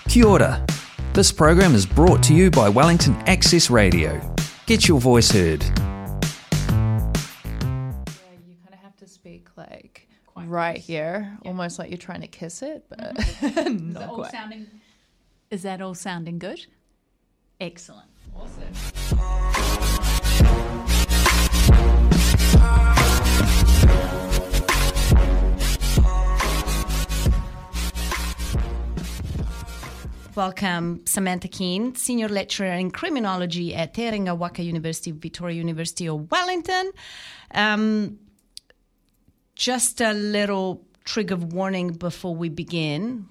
Kia ora. This program is brought to you by Wellington Access Radio. Get your voice heard. You kind of have to speak like right here, almost like you're trying to kiss it, but not quite. Is that all sounding good? Excellent. Awesome. Welcome, Samantha Keane, Senior Lecturer in Criminology at Te Reinga Waka University, Victoria University of Wellington. Just a little trigger warning before we begin.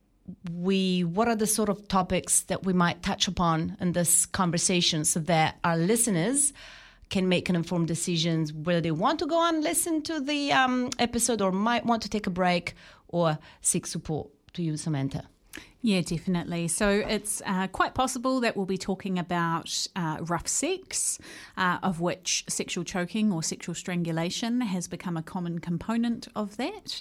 What are the sort of topics that we might touch upon in this conversation so that our listeners can make an informed decisions whether they want to go on and listen to the episode or might want to take a break or seek support to you, Samantha? Yeah, definitely. So it's quite possible that we'll be talking about rough sex, of which sexual choking or sexual strangulation has become a common component of that.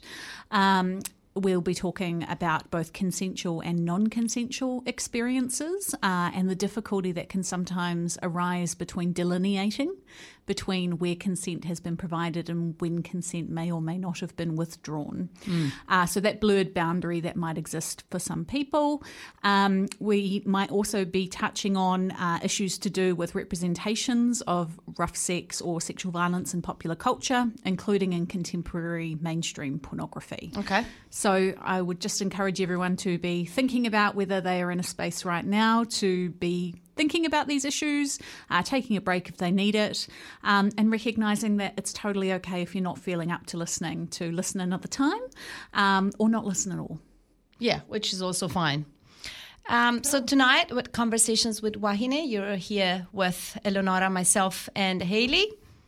We'll be talking about both consensual and non-consensual experiences and the difficulty that can sometimes arise between delineating between where consent has been provided and when consent may or may not have been withdrawn. So that blurred boundary that might exist for some people. We might also be touching on issues to do with representations of rough sex or sexual violence in popular culture, including in contemporary mainstream pornography. Okay. So I would just encourage everyone to be thinking about whether they are in a space right now to be thinking about these issues, taking a break if they need it, and recognising that it's totally okay if you're not feeling up to listening, to listen another time or not listen at all. Yeah, which is also fine. So tonight with Conversations with Wahine, you're here with Eleonora, myself, and Hayley.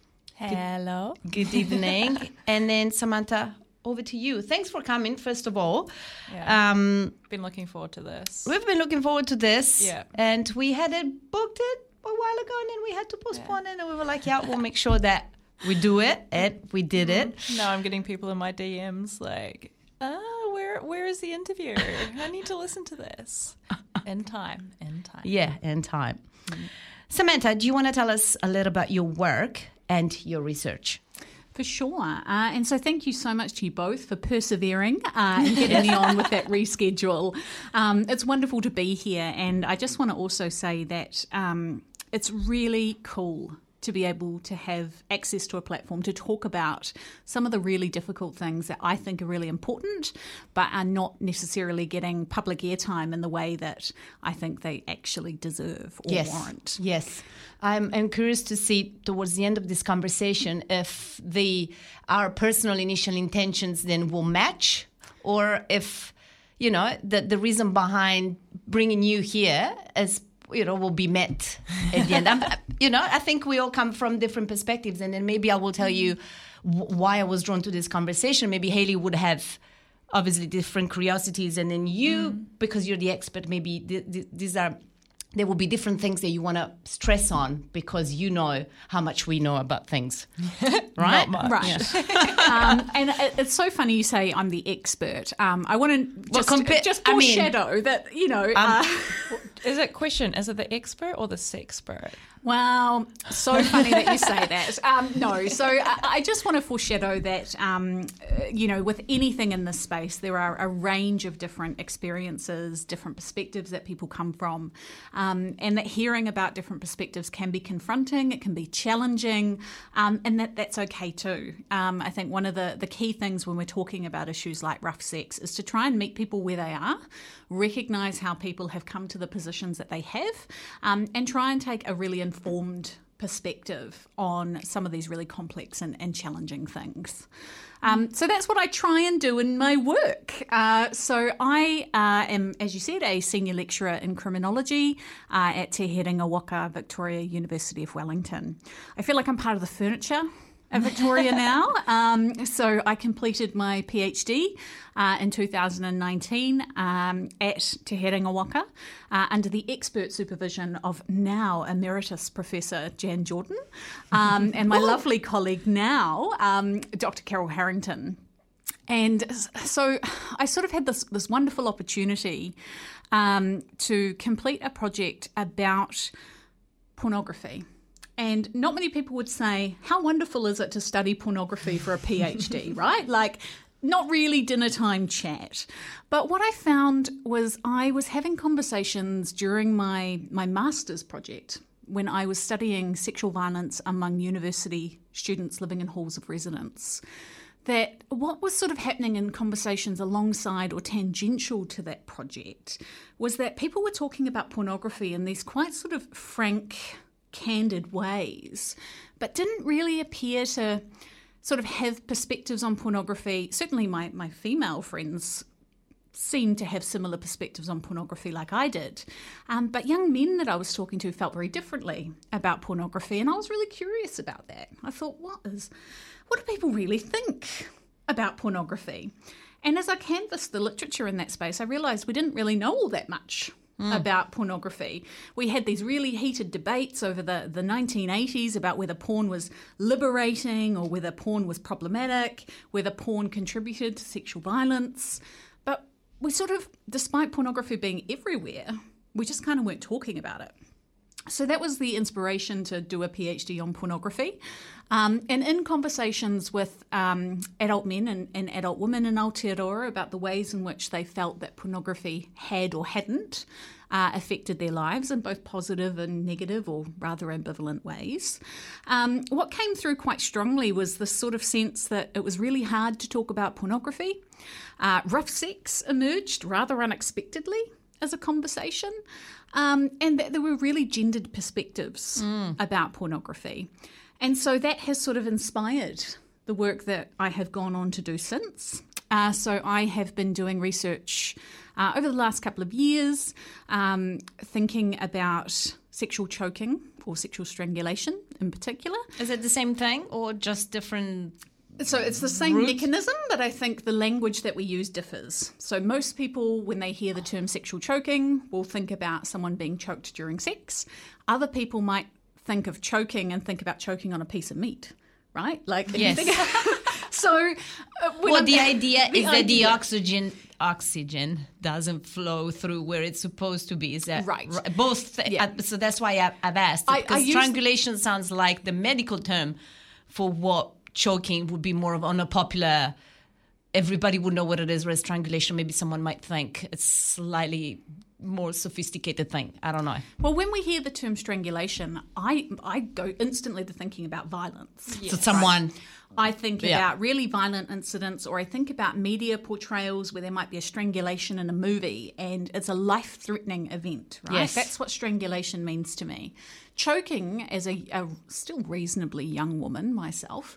Hello. Good evening. And then Samantha, over to you. Thanks for coming, first of all. Yeah. Been looking forward to this. We've been looking forward to this. Yeah. And we had booked it a while ago, and then we had to postpone it, and we were like, yeah, we'll make sure that we do it, and we did it. Now I'm getting people in my DMs like, where is the interview? I need to listen to this. In time. Yeah, in time. Samantha, do you want to tell us a little about your work and your research? For sure. And so thank you so much to you both for persevering and getting me on with that reschedule. It's wonderful to be here. And I just want to also say that it's really cool to be able to have access to a platform to talk about some of the really difficult things that I think are really important, but are not necessarily getting public airtime in the way that I think they actually deserve or warrant. Yes. I'm curious to see towards the end of this conversation if our personal initial intentions then will match, or if, the reason behind bringing you here is will be met at the end. I think we all come from different perspectives, and then maybe I will tell you why I was drawn to this conversation. Maybe Hayley would have obviously different curiosities, and then you, because you're the expert, maybe there will be different things that you want to stress on because you know how much we know about things, right? Not much. Right. Yeah. And it's so funny you say I'm the expert. I want to just foreshadow that, Is it the expert or the sexpert? Well, so funny that you say that. No, so I just want to foreshadow that, with anything in this space, there are a range of different experiences, different perspectives that people come from, and that hearing about different perspectives can be confronting, it can be challenging, and that's okay too. I think one of the key things when we're talking about issues like rough sex is to try and meet people where they are, recognise how people have come to the positions that they have, and try and take a really informed perspective on some of these really complex and challenging things. So that's what I try and do in my work. So I am, as you said, a senior lecturer in criminology at Te Reinga Waka, Victoria University of Wellington. I feel like I'm part of the furniture at Victoria now. So I completed my PhD in 2019 at Te Reinga Waka under the expert supervision of now Emeritus Professor Jan Jordan and my lovely colleague now, Dr. Carol Harrington. And so I sort of had this wonderful opportunity to complete a project about pornography. And not many people would say, how wonderful is it to study pornography for a PhD, right? Like, not really dinner time chat. But what I found was I was having conversations during my master's project when I was studying sexual violence among university students living in halls of residence, that what was sort of happening in conversations alongside or tangential to that project was that people were talking about pornography in these quite sort of frank, candid ways, but didn't really appear to sort of have perspectives on pornography. Certainly my female friends seemed to have similar perspectives on pornography like I did. But young men that I was talking to felt very differently about pornography, and I was really curious about that. I thought, what do people really think about pornography? And as I canvassed the literature in that space, I realised we didn't really know all that much about pornography. We had these really heated debates over the 1980s about whether porn was liberating or whether porn was problematic, whether porn contributed to sexual violence. But we sort of, despite pornography being everywhere, we just kind of weren't talking about it. So that was the inspiration to do a PhD on pornography. And in conversations with adult men and adult women in Aotearoa about the ways in which they felt that pornography had or hadn't affected their lives in both positive and negative or rather ambivalent ways, what came through quite strongly was this sort of sense that it was really hard to talk about pornography. Rough sex emerged rather unexpectedly as a conversation, and that there were really gendered perspectives about pornography. And so that has sort of inspired the work that I have gone on to do since. So I have been doing research over the last couple of years, thinking about sexual choking or sexual strangulation in particular. Is it the same thing or just different? So it's the same mechanism, but I think the language that we use differs. So most people, when they hear the term sexual choking, will think about someone being choked during sex. Other people might think of choking and think about choking on a piece of meat, right? Like, yes. So, the idea is that the oxygen doesn't flow through where it's supposed to be. Is that right? Both. Yeah. So that's why I've asked, because strangulation sounds like the medical term for what choking would be more of on a popular. Everybody would know what it is. Whereas strangulation, maybe someone might think it's slightly more sophisticated thing. I don't know. Well, when we hear the term strangulation, I go instantly to thinking about violence. Yes. So someone. Right? I think about really violent incidents, or I think about media portrayals where there might be a strangulation in a movie and it's a life-threatening event, right? Yes. That's what strangulation means to me. Choking, as a still reasonably young woman myself,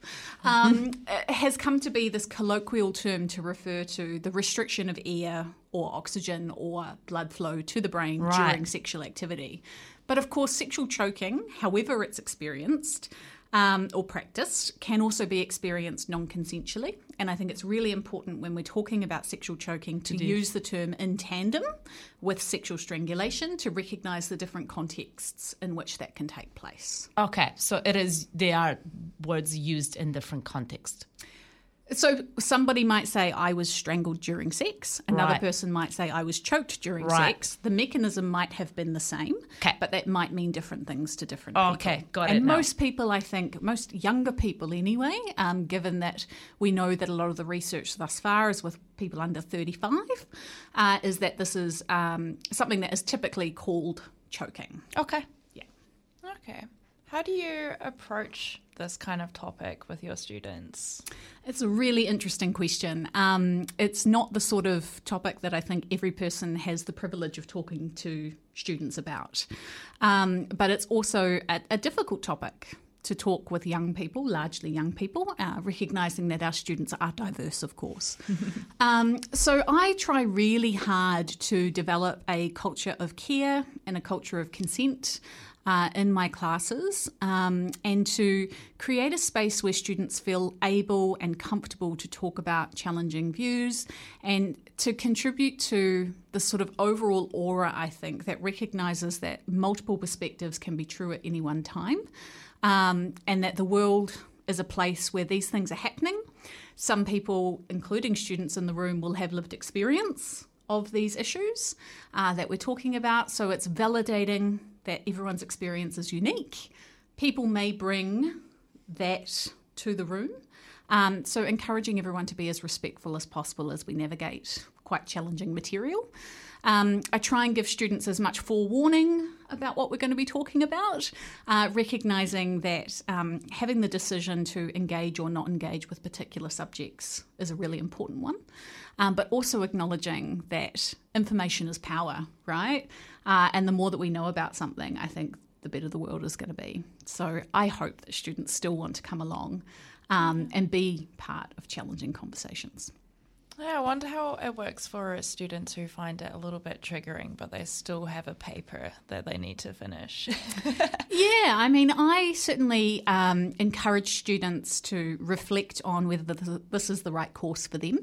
has come to be this colloquial term to refer to the restriction of air or oxygen or blood flow to the brain during sexual activity. But of course, sexual choking, however it's experienced, or practiced, can also be experienced non-consensually. And I think it's really important when we're talking about sexual choking to use the term in tandem with sexual strangulation to recognise the different contexts in which that can take place. Okay, so they are words used in different contexts. So somebody might say, I was strangled during sex. Another person might say, I was choked during sex. The mechanism might have been the same, but that might mean different things to different people. Okay, got it. And most people, I think, most younger people anyway, given that we know that a lot of the research thus far is with people under 35, is that this is something that is typically called choking. Okay. Yeah. Okay. How do you approach this kind of topic with your students? It's a really interesting question. It's not the sort of topic that I think every person has the privilege of talking to students about. But it's also a difficult topic to talk with young people, largely young people, recognising that our students are diverse, of course. So I try really hard to develop a culture of care and a culture of consent in my classes, and to create a space where students feel able and comfortable to talk about challenging views and to contribute to the sort of overall aura, I think, that recognises that multiple perspectives can be true at any one time, and that the world is a place where these things are happening, Some people, including students in the room, will have lived experience of these issues that we're talking about. So it's validating that everyone's experience is unique. People may bring that to the room. So encouraging everyone to be as respectful as possible as we navigate quite challenging material. I try and give students as much forewarning about what we're going to be talking about, recognising that having the decision to engage or not engage with particular subjects is a really important one, but also acknowledging that information is power, right? And the more that we know about something, I think the better the world is going to be. So I hope that students still want to come along and be part of challenging conversations. Yeah, I wonder how it works for students who find it a little bit triggering, but they still have a paper that they need to finish. Yeah, I mean, I certainly encourage students to reflect on whether this is the right course for them.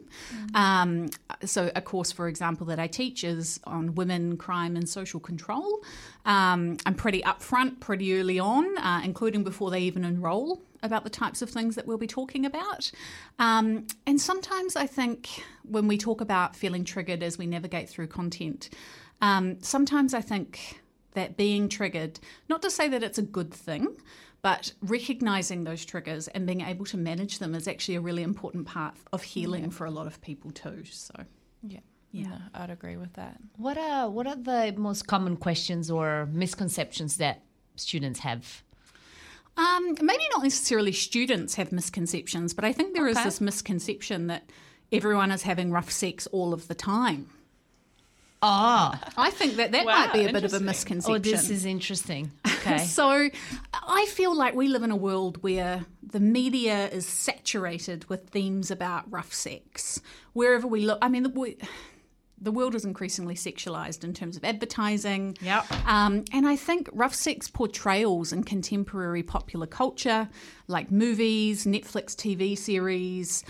So a course, for example, that I teach is on women, crime and social control. I'm pretty upfront pretty early on, including before they even enrol, about the types of things that we'll be talking about. And sometimes I think when we talk about feeling triggered as we navigate through content, sometimes I think that being triggered, not to say that it's a good thing, but recognising those triggers and being able to manage them is actually a really important part of healing for a lot of people too. So, Yeah, I'd agree with that. What are the most common questions or misconceptions that students have? Maybe not necessarily students have misconceptions, but I think there is this misconception that everyone is having rough sex all of the time. Oh, I think that might be a bit of a misconception. Oh, this is interesting. Okay. So I feel like we live in a world where the media is saturated with themes about rough sex. Wherever we look, I mean, the world is increasingly sexualized in terms of advertising. Yep. And I think rough sex portrayals in contemporary popular culture, like movies, Netflix TV series,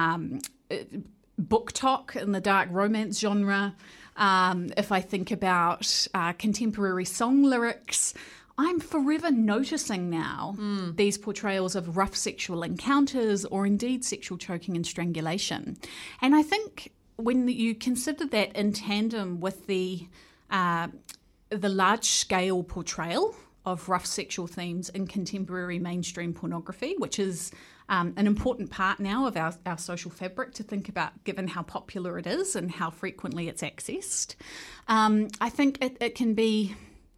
book talk in the dark romance genre, if I think about contemporary song lyrics, I'm forever noticing now these portrayals of rough sexual encounters or indeed sexual choking and strangulation. And I think when you consider that in tandem with the large-scale portrayal of rough sexual themes in contemporary mainstream pornography, which is an important part now of our social fabric to think about, given how popular it is and how frequently it's accessed, I think it can be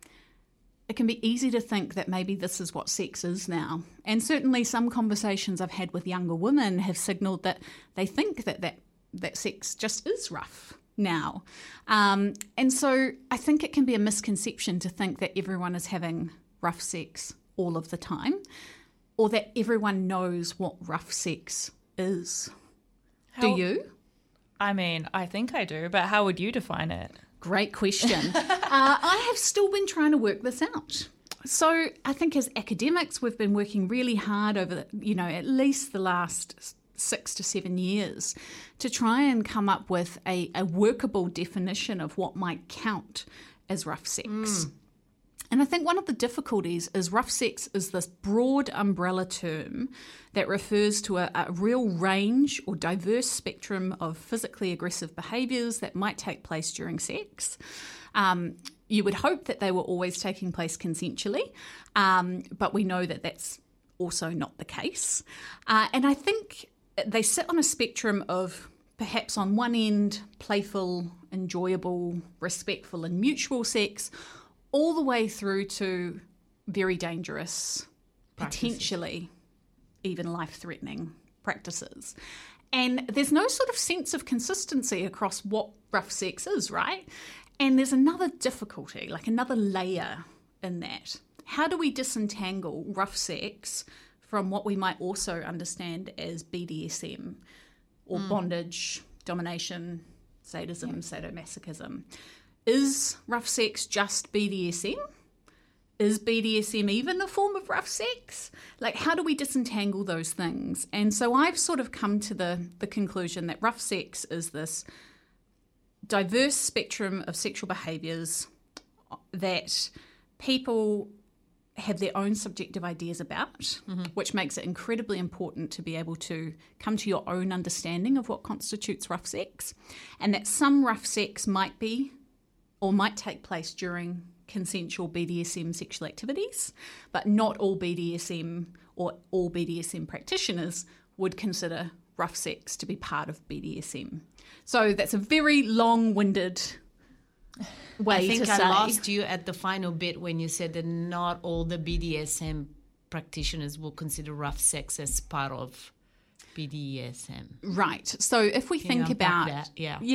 easy to think that maybe this is what sex is now. And certainly some conversations I've had with younger women have signalled that they think that sex just is rough now. And so I think it can be a misconception to think that everyone is having rough sex all of the time, or that everyone knows what rough sex is. Do you? I mean, I think I do, but how would you define it? Great question. I have still been trying to work this out. So I think as academics, we've been working really hard over, at least the last 6 to 7 years to try and come up with a workable definition of what might count as rough sex. And I think one of the difficulties is rough sex is this broad umbrella term that refers to a real range or diverse spectrum of physically aggressive behaviours that might take place during sex. You would hope that they were always taking place consensually, but we know that that's also not the case. And I think they sit on a spectrum of perhaps on one end playful, enjoyable, respectful and mutual sex, all the way through to very dangerous, potentially even life-threatening practices. And there's no sort of sense of consistency across what rough sex is, right? And there's another difficulty, like another layer in that. How do we disentangle rough sex from what we might also understand as BDSM or bondage, domination, sadism, sadomasochism? Is rough sex just BDSM? Is BDSM even a form of rough sex? Like, how do we disentangle those things? And so I've sort of come to the conclusion that rough sex is this diverse spectrum of sexual behaviours that people have their own subjective ideas about, which makes it incredibly important to be able to come to your own understanding of what constitutes rough sex, and that some rough sex might be or might take place during consensual BDSM sexual activities, but not all BDSM or all BDSM practitioners would consider rough sex to be part of BDSM. So that's a very long-winded way to say. I lost you at the final bit when you said that not all the BDSM practitioners will consider rough sex as part of BDSM. Right. So if we think about that,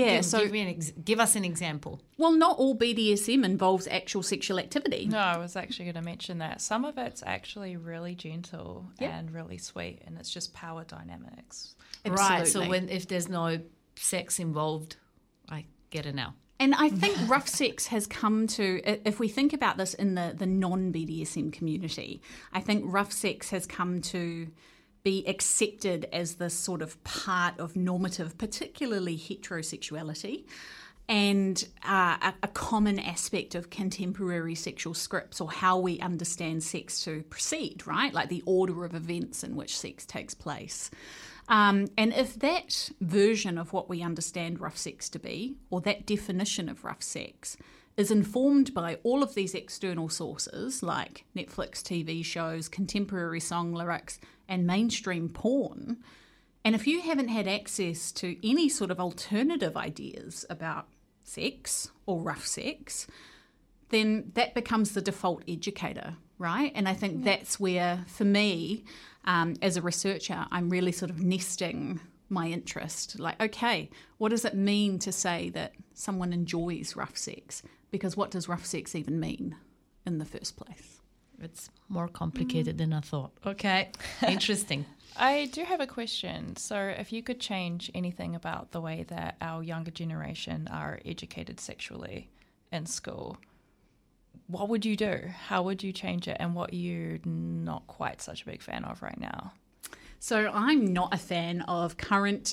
give us an example. Well, not all BDSM involves actual sexual activity. No, I was actually going to mention that. Some of it's actually really gentle and really sweet, and it's just power dynamics. Absolutely. Right. So if there's no sex involved, I get it now. And I think rough sex has come to, if we think about this in the non-BDSM community, I think rough sex has come to be accepted as this sort of part of normative, particularly heterosexuality, and a common aspect of contemporary sexual scripts, or how we understand sex to proceed, right? Like the order of events in which sex takes place. And if that version of what we understand rough sex to be, or that definition of rough sex, is informed by all of these external sources like Netflix TV shows, contemporary song lyrics, and mainstream porn, and if you haven't had access to any sort of alternative ideas about sex or rough sex, then that becomes the default educator, right? And I think that's where, for me, as a researcher, I'm really sort of nesting my interest. Like, okay, what does it mean to say that someone enjoys rough sex? Because what does rough sex even mean in the first place? It's more complicated than I thought. Okay, interesting. I do have a question. So if you could change anything about the way that our younger generation are educated sexually in school, what would you do? How would you change it? And what are you not quite such a big fan of right now? So I'm not a fan of current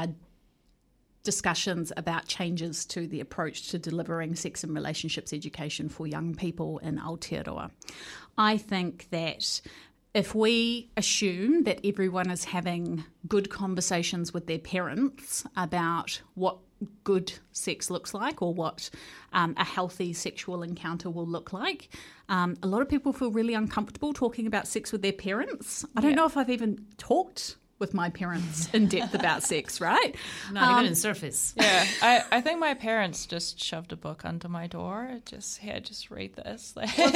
discussions about changes to the approach to delivering sex and relationships education for young people in Aotearoa. I think that if we assume that everyone is having good conversations with their parents about what good sex looks like, or what a healthy sexual encounter will look like, a lot of people feel really uncomfortable talking about sex with their parents. I don't know if I've even talked with my parents in depth about sex, right? Not even in surface. Yeah, I think my parents just shoved a book under my door. Just read this.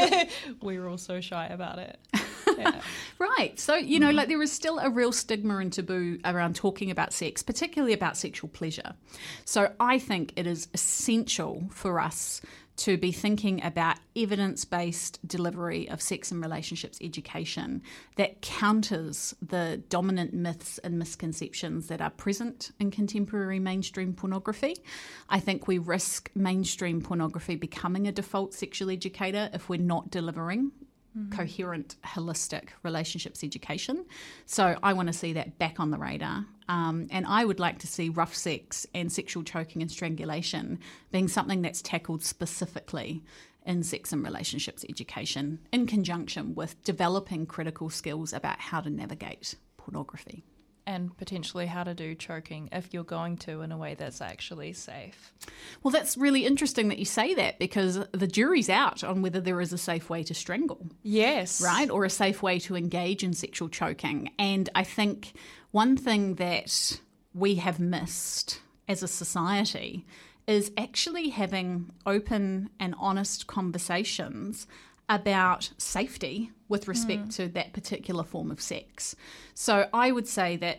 We were all so shy about it. Yeah. Right. So, you know, like there is still a real stigma and taboo around talking about sex, particularly about sexual pleasure. So I think it is essential for us to be thinking about evidence-based delivery of sex and relationships education that counters the dominant myths and misconceptions that are present in contemporary mainstream pornography. I think we risk mainstream pornography becoming a default sexual educator if we're not delivering coherent, holistic relationships education. So I want to see that back on the radar. And I would like to see rough sex and sexual choking and strangulation being something that's tackled specifically in sex and relationships education in conjunction with developing critical skills about how to navigate pornography. And potentially how to do choking if you're going to in a way that's actually safe. Well, that's really interesting that you say that, because the jury's out on whether there is a safe way to strangle. Yes. Right? Or a safe way to engage in sexual choking. And I think one thing that we have missed as a society is actually having open and honest conversations about safety with respect to that particular form of sex. So I would say that,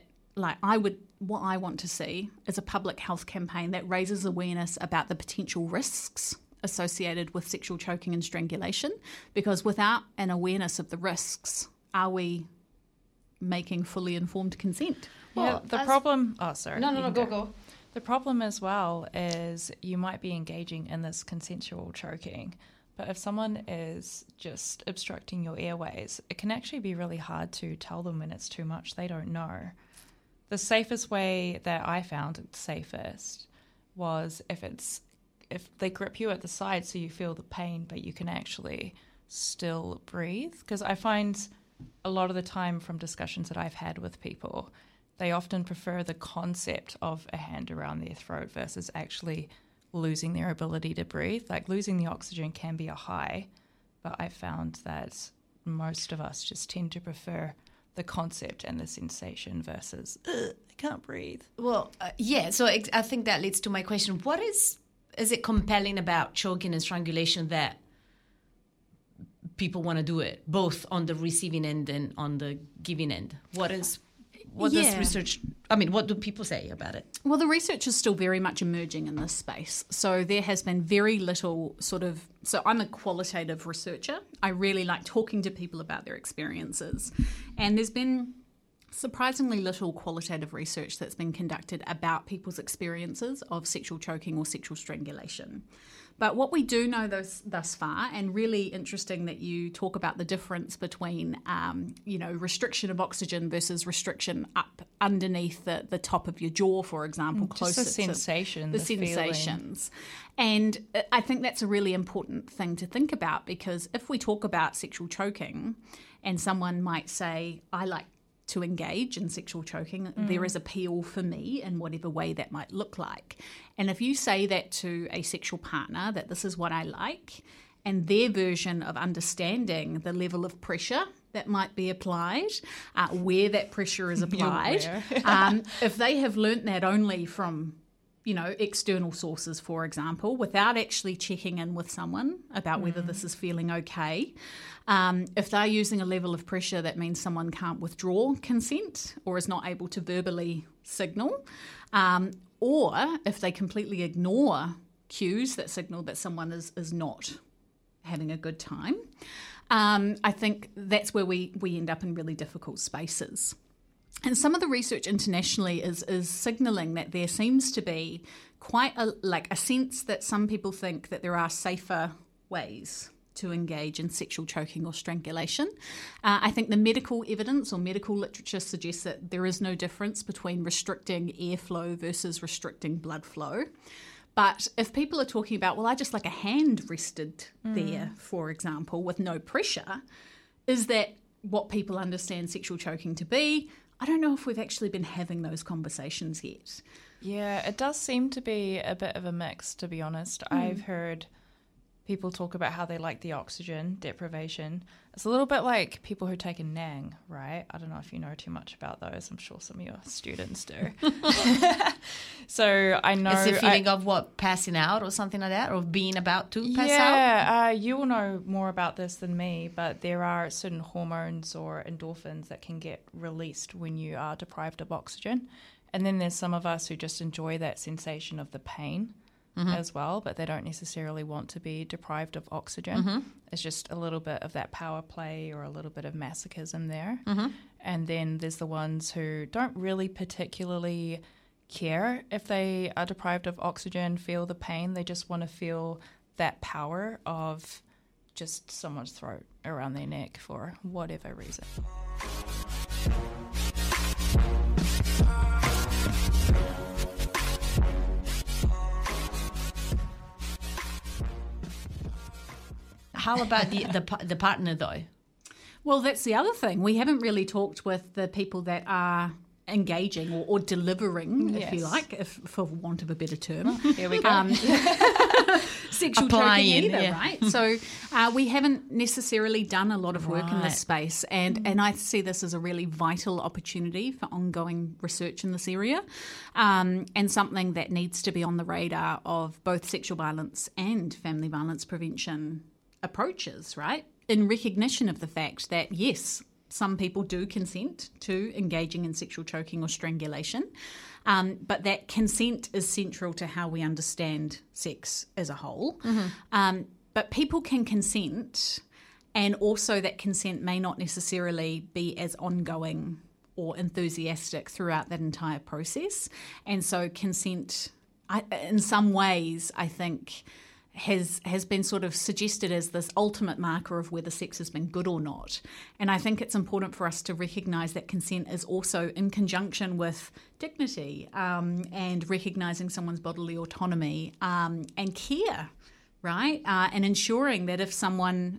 what I want to see is a public health campaign that raises awareness about the potential risks associated with sexual choking and strangulation, because without an awareness of the risks, are we making fully informed consent? Well, the problem... Oh, sorry. No, go. The problem as well is you might be engaging in this consensual choking, but if someone is just obstructing your airways, it can actually be really hard to tell them when it's too much. They don't know. The safest way that I found safest was if they grip you at the side so you feel the pain, but you can actually still breathe? Because I find a lot of the time from discussions that I've had with people, they often prefer the concept of a hand around their throat versus actually losing their ability to breathe. Like losing the oxygen can be a high, but I found that most of us just tend to prefer the concept and the sensation versus, I can't breathe. Well, so I think that leads to my question. What is it compelling about choking and strangulation that people want to do it, both on the receiving end and on the giving end? What does research, what do people say about it? Well, the research is still very much emerging in this space. So there has been very little so I'm a qualitative researcher. I really like talking to people about their experiences. And there's been surprisingly little qualitative research that's been conducted about people's experiences of sexual choking or sexual strangulation. But what we do know thus far, and really interesting that you talk about the difference between, restriction of oxygen versus restriction up underneath the top of your jaw, for example, closer to the sensation, the sensations. And I think that's a really important thing to think about, because if we talk about sexual choking and someone might say, I like to engage in sexual choking, there is appeal for me in whatever way that might look like. And if you say that to a sexual partner, that this is what I like, and their version of understanding the level of pressure that might be applied, where that pressure is applied, if they have learnt that only from external sources, for example, without actually checking in with someone about whether this is feeling okay. If they're using a level of pressure that means someone can't withdraw consent or is not able to verbally signal, or if they completely ignore cues that signal that someone is not having a good time, I think that's where we end up in really difficult spaces. And some of the research internationally is signalling that there seems to be quite a sense that some people think that there are safer ways to engage in sexual choking or strangulation. I think the medical evidence or medical literature suggests that there is no difference between restricting airflow versus restricting blood flow. But if people are talking about, well, I just like a hand rested there, for example, with no pressure, is that what people understand sexual choking to be? I don't know if we've actually been having those conversations yet. Yeah, it does seem to be a bit of a mix, to be honest. I've heard people talk about how they like the oxygen deprivation. It's a little bit like people who take a Nang, right? I don't know if you know too much about those. I'm sure some of your students do. So I know... It's the feeling of what, passing out or something like that? Or being about to pass out? Yeah, you will know more about this than me, but there are certain hormones or endorphins that can get released when you are deprived of oxygen. And then there's some of us who just enjoy that sensation of the pain as well, but they don't necessarily want to be deprived of oxygen. It's just a little bit of that power play or a little bit of masochism there. And then there's the ones who don't really particularly care if they are deprived of oxygen, feel the pain. They just want to feel that power of just someone's throat around their neck for whatever reason. How about the partner, though? Well, that's the other thing. We haven't really talked with the people that are engaging or delivering, if you like, for want of a better term. Here we go. Sexual choking either, right? So we haven't necessarily done a lot of work in this space, and I see this as a really vital opportunity for ongoing research in this area, and something that needs to be on the radar of both sexual violence and family violence prevention approaches, right? In recognition of the fact that, yes, some people do consent to engaging in sexual choking or strangulation, but that consent is central to how we understand sex as a whole. But people can consent, and also that consent may not necessarily be as ongoing or enthusiastic throughout that entire process. And so consent, in some ways, I think, has been sort of suggested as this ultimate marker of whether sex has been good or not. And I think it's important for us to recognise that consent is also in conjunction with dignity and recognising someone's bodily autonomy and care, right? And ensuring that if someone,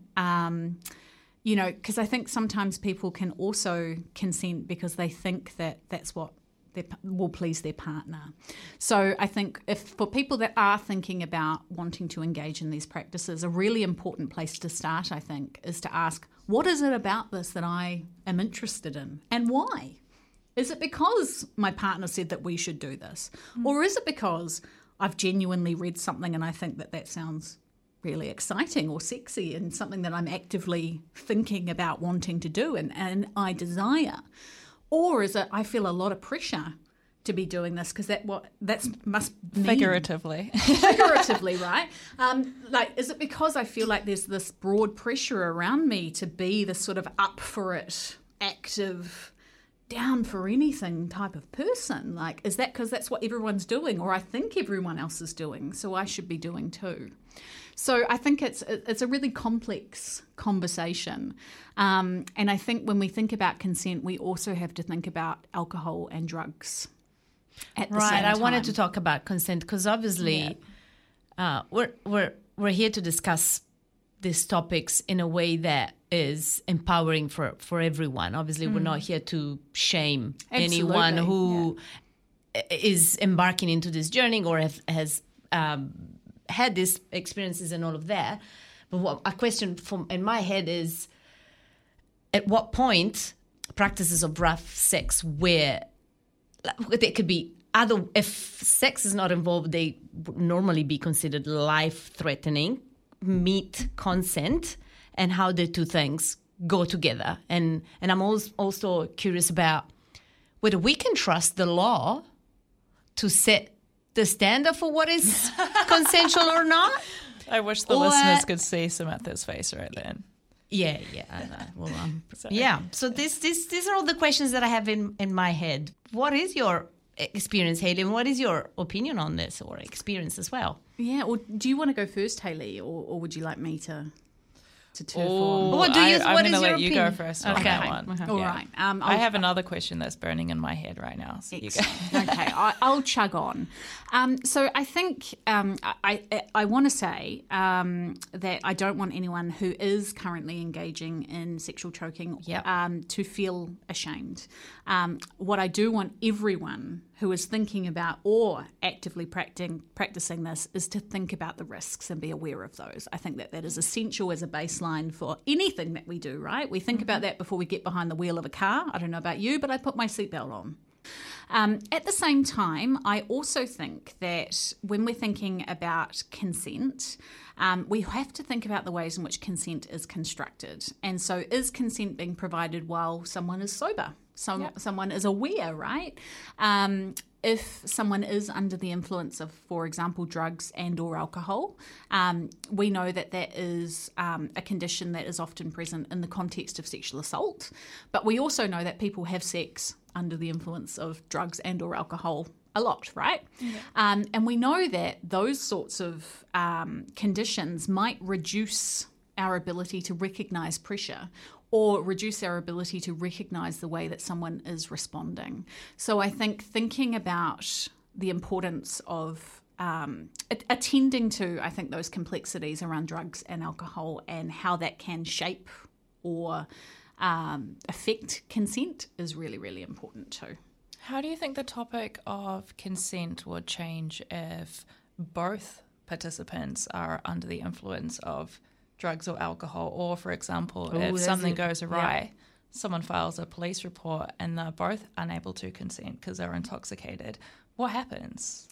because I think sometimes people can also consent because they think that that's what will please their partner. So I think if for people that are thinking about wanting to engage in these practices, a really important place to start, I think, is to ask, what is it about this that I am interested in and why? Is it because my partner said that we should do this? Or is it because I've genuinely read something and I think that that sounds really exciting or sexy and something that I'm actively thinking about wanting to do and I desire? Or is it I feel a lot of pressure to be doing this because that must mean Figuratively, right? Is it because I feel like there's this broad pressure around me to be this sort of up for it, active, down for anything type of person? Like, is that because that's what everyone's doing, or I think everyone else is doing, so I should be doing too? So I think it's a really complex conversation. And I think when we think about consent, we also have to think about alcohol and drugs at the same time. Right. I wanted to talk about consent because obviously we're here to discuss these topics in a way that is empowering for everyone. Obviously, we're not here to shame anyone who is embarking into this journey or has had these experiences and all of that. But a question in my head is, at what point practices of rough sex where they could be if sex is not involved, they would normally be considered life-threatening, meet consent, and how the two things go together. And I'm also curious about whether we can trust the law to set the standard for what is consensual or not. I wish the listeners could see Samantha's face right then. Yeah, I know. Well, So these are all the questions that I have in my head. What is your experience, Hayley, and what is your opinion on this or experience as well? Yeah, or do you want to go first, Hayley, or would you like me to turf on? What I'm going to let you go first on that one. Okay. All right. I have another question that's burning in my head right now. So you go. Okay, I'll chug on. So I think I want to say that I don't want anyone who is currently engaging in sexual choking to feel ashamed. What I do want everyone who is thinking about or actively practicing this is to think about the risks and be aware of those. I think that is essential as a baseline for anything that we do, right? We think about that before we get behind the wheel of a car. I don't know about you, but I put my seatbelt on. At the same time, I also think that when we're thinking about consent, we have to think about the ways in which consent is constructed. And so is consent being provided while someone is sober? Someone is aware, right? If someone is under the influence of, for example, drugs and or alcohol, we know that is a condition that is often present in the context of sexual assault. But we also know that people have sex under the influence of drugs and or alcohol a lot, right? Yeah. And we know that those sorts of conditions might reduce our ability to recognise pressure or reduce our ability to recognise the way that someone is responding. So I think thinking about the importance of attending to, I think, those complexities around drugs and alcohol and how that can shape or affect consent is really, really important too. How do you think the topic of consent would change if both participants are under the influence of drugs or alcohol, or, for example, if something goes awry, someone files a police report and they're both unable to consent because they're intoxicated? What happens?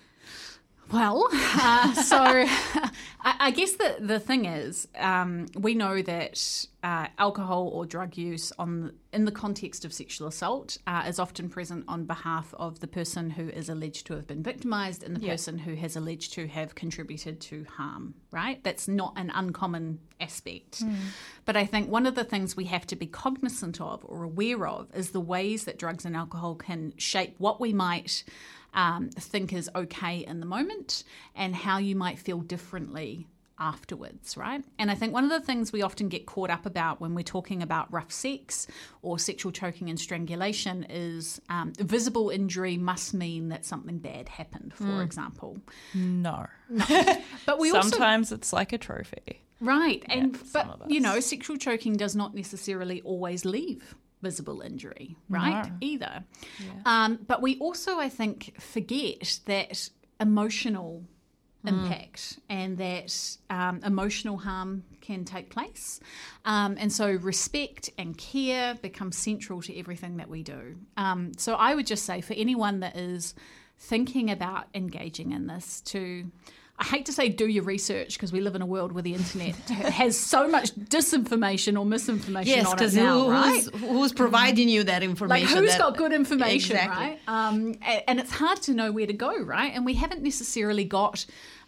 Well, so I guess the thing is, we know that alcohol or drug use in the context of sexual assault is often present on behalf of the person who is alleged to have been victimised and the person who has alleged to have contributed to harm, right? That's not an uncommon aspect. But I think one of the things we have to be cognizant of or aware of is the ways that drugs and alcohol can shape what we might think is okay in the moment and how you might feel differently afterwards, right? And I think one of the things we often get caught up about when we're talking about rough sex or sexual choking and strangulation is visible injury must mean that something bad happened, for example. No. But we Sometimes it's like a trophy. Right. Yeah, And some of but us. you know, sexual choking does not necessarily always leave visible injury, right? No. Either. Yeah. But we also, I think, forget that emotional impact and that emotional harm can take place. And so respect and care become central to everything that we do. So I would just say for anyone that is thinking about engaging in this I hate to say do your research because we live in a world where the internet has so much disinformation or misinformation Yes, on it because now, right? who's providing you that Like information? who's got good information, Exactly. right? And it's hard to know where to go, right? And we haven't necessarily got,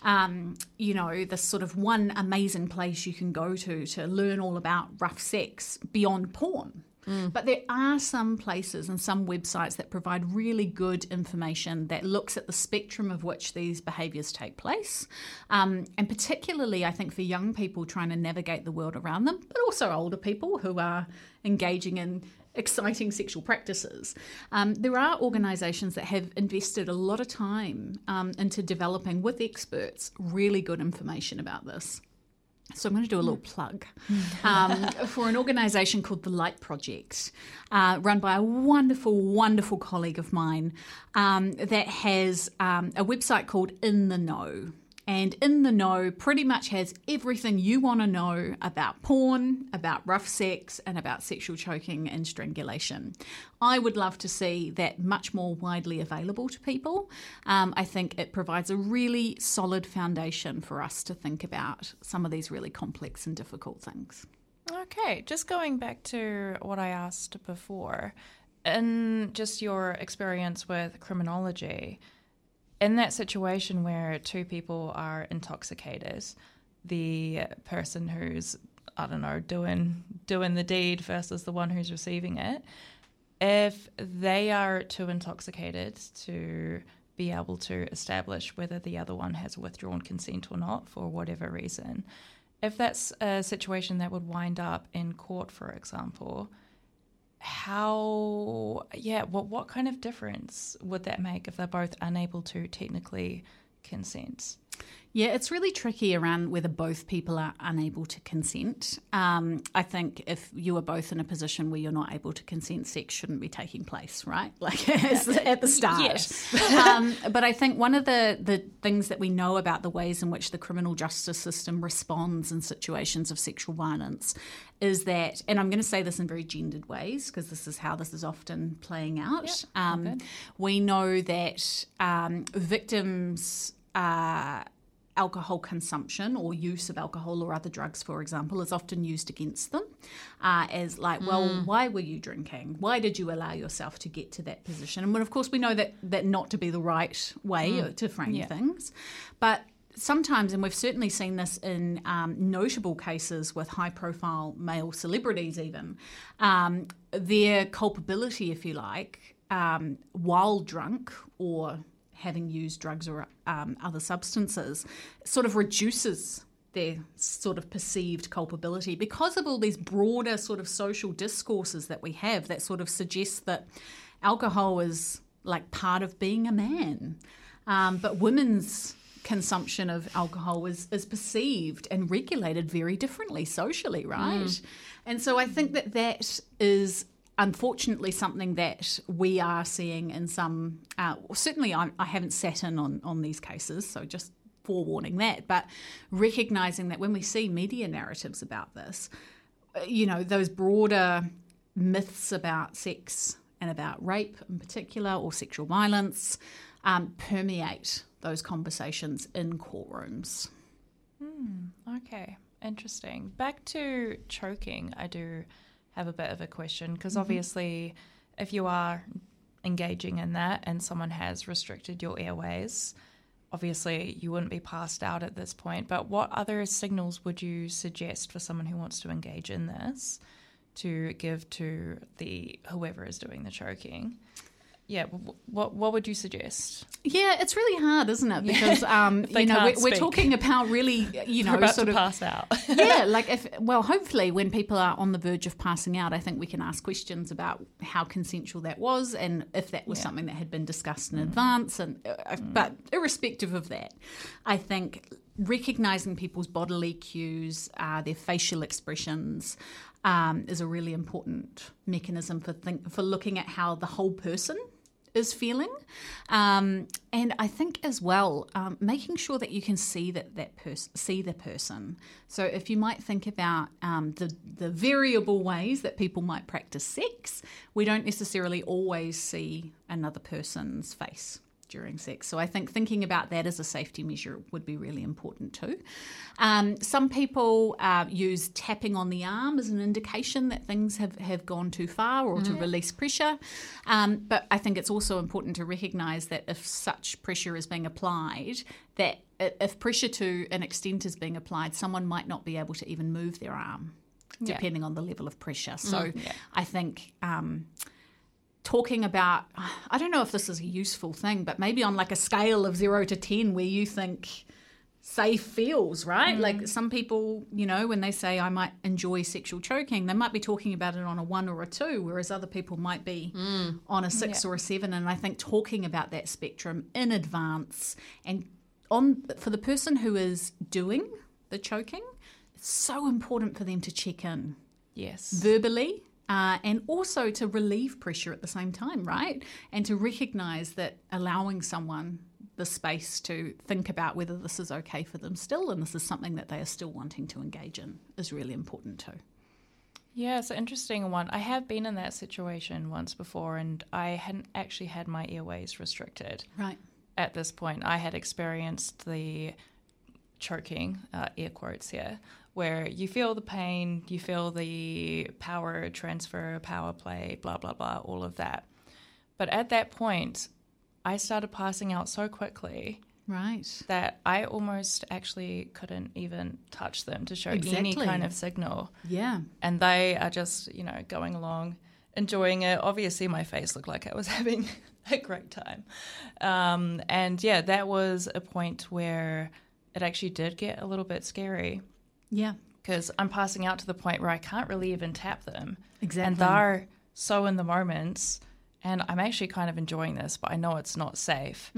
this sort of one amazing place you can go to learn all about rough sex beyond porn. But there are some places and some websites that provide really good information that looks at the spectrum of which these behaviours take place. And particularly, I think, for young people trying to navigate the world around them, but also older people who are engaging in exciting sexual practices. There are organisations that have invested a lot of time into developing with experts really good information about this. So I'm going to do a little plug for an organisation called The Light Project, run by a wonderful, wonderful colleague of mine that has a website called In the Know. And In the Know pretty much has everything you want to know about porn, about rough sex, and about sexual choking and strangulation. I would love to see that much more widely available to people. I think it provides a really solid foundation for us to think about some of these really complex and difficult things. Okay, just going back to what I asked before, in just your experience with criminology, in that situation where two people are intoxicated, the person who's, I don't know, doing the deed versus the one who's receiving it, if they are too intoxicated to be able to establish whether the other one has withdrawn consent or not for whatever reason, if that's a situation that would wind up in court, for example, what kind of difference would that make if they're both unable to technically consent? Yeah, it's really tricky around whether both people are unable to consent. I think if you are both in a position where you're not able to consent, sex shouldn't be taking place, right? Like at the start. Yes. But I think one of the things that we know about the ways in which the criminal justice system responds in situations of sexual violence is that, and I'm going to say this in very gendered ways because this is how this is often playing out. Okay. We know that victims alcohol consumption or use of alcohol or other drugs, for example, is often used against them as like, well, why were you drinking? Why did you allow yourself to get to that position? And of course, we know that not to be the right way to frame things. But sometimes, and we've certainly seen this in notable cases with high-profile male celebrities even, their culpability, if you like, while drunk or having used drugs or other substances, sort of reduces their sort of perceived culpability because of all these broader sort of social discourses that we have that sort of suggest that alcohol is like part of being a man. But women's consumption of alcohol is perceived and regulated very differently socially, right? And so I think that is unfortunately something that we are seeing in some, certainly I haven't sat in on these cases, so just forewarning that, but recognising that when we see media narratives about this, those broader myths about sex and about rape in particular or sexual violence permeate those conversations in courtrooms. Okay, interesting. Back to choking, I do have a bit of a question because obviously if you are engaging in that and someone has restricted your airways, obviously you wouldn't be passed out at this point, but what other signals would you suggest for someone who wants to engage in this to give to whoever is doing the choking? yeah, what would you suggest? Yeah, it's really hard, isn't it? Because we're talking about really, We're about sort to of pass out. yeah, hopefully when people are on the verge of passing out, I think we can ask questions about how consensual that was and if that was something that had been discussed in advance. And but irrespective of that, I think recognizing people's bodily cues, their facial expressions, is a really important mechanism for looking at how the whole person is feeling, and I think as well making sure that you can see see the person. So if you might think about the variable ways that people might practice sex, we don't necessarily always see another person's face during sex. So I think thinking about that as a safety measure would be really important too. Some people use tapping on the arm as an indication that things have gone too far or to release pressure. But I think it's also important to recognise that if such pressure is being applied, that if pressure to an extent is being applied, someone might not be able to even move their arm, depending on the level of pressure. So I think talking about, I don't know if this is a useful thing, but maybe on like a scale of 0 to 10 where you think safe feels, right? Like some people, when they say I might enjoy sexual choking, they might be talking about it on a 1 or a 2, whereas other people might be on a 6 or a 7. And I think talking about that spectrum in advance and for the person who is doing the choking, it's so important for them to check in. Yes. Verbally. And also to relieve pressure at the same time, right? And to recognise that allowing someone the space to think about whether this is okay for them still and this is something that they are still wanting to engage in is really important too. Yeah, it's an interesting one. I have been in that situation once before and I hadn't actually had my airways restricted. Right. At this point, I had experienced the choking, air quotes here, where you feel the pain, you feel the power transfer, power play, blah, blah, blah, all of that. But at that point, I started passing out so quickly that I almost actually couldn't even touch them to show any kind of signal. Yeah. And they are just, going along, enjoying it. Obviously, my face looked like I was having a great time. And yeah, that was a point where it actually did get a little bit scary. Yeah. Because I'm passing out to the point where I can't really even tap them. Exactly. And they're so in the moments. And I'm actually kind of enjoying this, but I know it's not safe.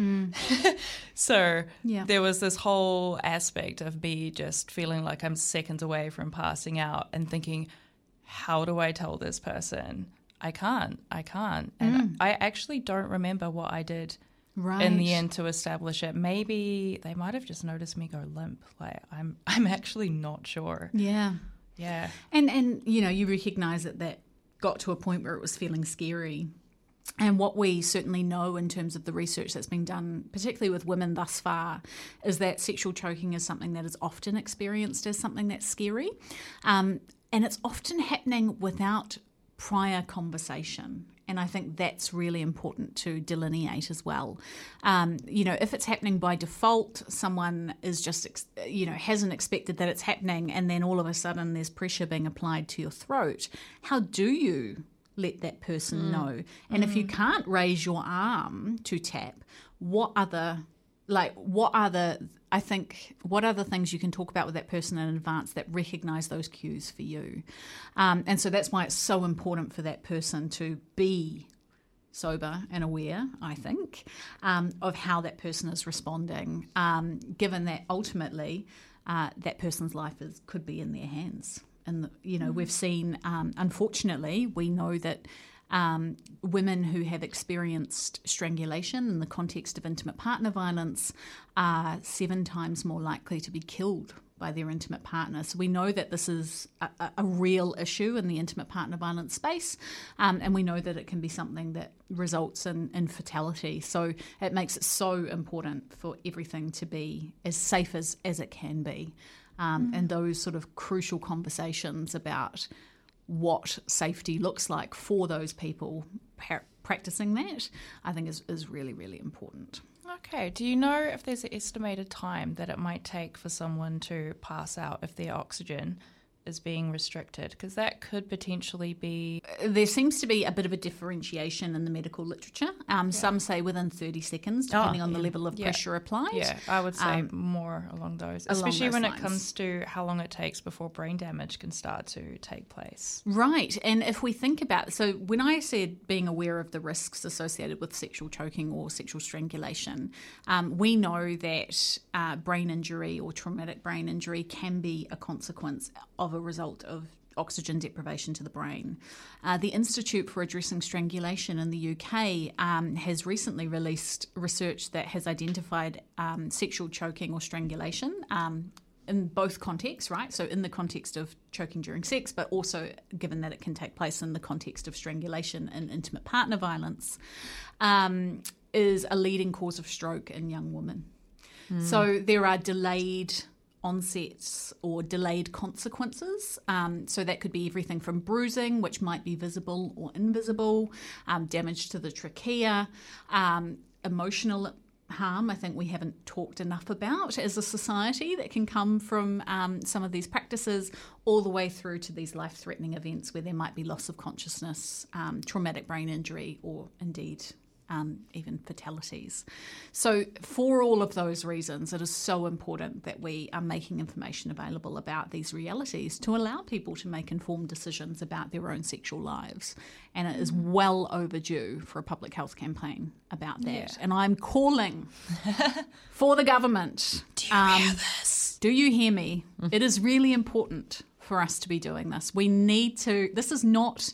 So there was this whole aspect of me just feeling like I'm seconds away from passing out and thinking, how do I tell this person? I can't. And I actually don't remember what I did in the end to establish it. Maybe they might have just noticed me go limp. Like I'm actually not sure. Yeah. And you recognise that got to a point where it was feeling scary. And what we certainly know in terms of the research that's been done, particularly with women thus far, is that sexual choking is something that is often experienced as something that's scary. And it's often happening without prior conversation. And I think that's really important to delineate as well. If it's happening by default, someone is just, hasn't expected that it's happening, and then all of a sudden there's pressure being applied to your throat. How do you let that person know? And if you can't raise your arm to tap, what other things you can talk about with that person in advance that recognise those cues for you? And so that's why it's so important for that person to be sober and aware, I think, of how that person is responding, given that ultimately that person's life could be in their hands. And, we've seen, unfortunately, we know that women who have experienced strangulation in the context of intimate partner violence are 7 times more likely to be killed by their intimate partner. So we know that this is a real issue in the intimate partner violence space, and we know that it can be something that results in fatality. So it makes it so important for everything to be as safe as it can be. And those sort of crucial conversations about what safety looks like for those people practicing that, I think is really, really important. Okay. Do you know if there's an estimated time that it might take for someone to pass out if their oxygen is being restricted? Because that could potentially be... There seems to be a bit of a differentiation in the medical literature. Some say within 30 seconds, depending on the level of pressure applied. Yeah, I would say more along those, especially when it comes to how long it takes before brain damage can start to take place. Right. And if we think about, so when I said being aware of the risks associated with sexual choking or sexual strangulation, we know that brain injury or traumatic brain injury can be a consequence of a result of oxygen deprivation to the brain. The Institute for Addressing Strangulation in the UK has recently released research that has identified sexual choking or strangulation in both contexts, right? So in the context of choking during sex, but also given that it can take place in the context of strangulation and intimate partner violence, is a leading cause of stroke in young women. So there are delayed onsets or delayed consequences. So that could be everything from bruising, which might be visible or invisible, damage to the trachea, emotional harm I think we haven't talked enough about as a society that can come from some of these practices, all the way through to these life-threatening events where there might be loss of consciousness, traumatic brain injury, or indeed even fatalities. So for all of those reasons, it is so important that we are making information available about these realities to allow people to make informed decisions about their own sexual lives. And it is well overdue for a public health campaign about that. Yeah. And I'm calling for the government. Do you hear this? Do you hear me? It is really important for us to be doing this. We need to, this is not...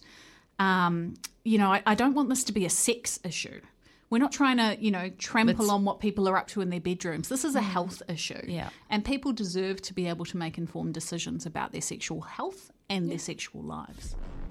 I don't want this to be a sex issue. We're not trying to, trample on what people are up to in their bedrooms. This is a health issue. Yeah. And people deserve to be able to make informed decisions about their sexual health and their sexual lives.